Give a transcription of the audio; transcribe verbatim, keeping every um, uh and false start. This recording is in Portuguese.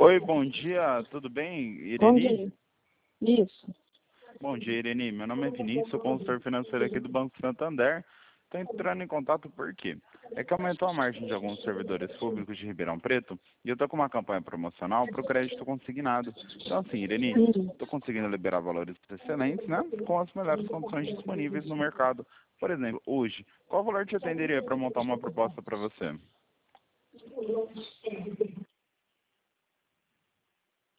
Oi, bom dia, tudo bem, Bom Ireni? dia. Isso. Bom dia, Ireni. Meu nome é Vinícius, sou consultor financeiro aqui do Banco Santander. Estou entrando em contato por quê? É que aumentou a margem de alguns servidores públicos de Ribeirão Preto e eu estou com uma campanha promocional para o crédito consignado. Então, assim, Ireni, Hum. estou conseguindo liberar valores excelentes, né? Com as melhores condições disponíveis no mercado. Por exemplo, hoje, qual valor te atenderia para montar uma proposta para você?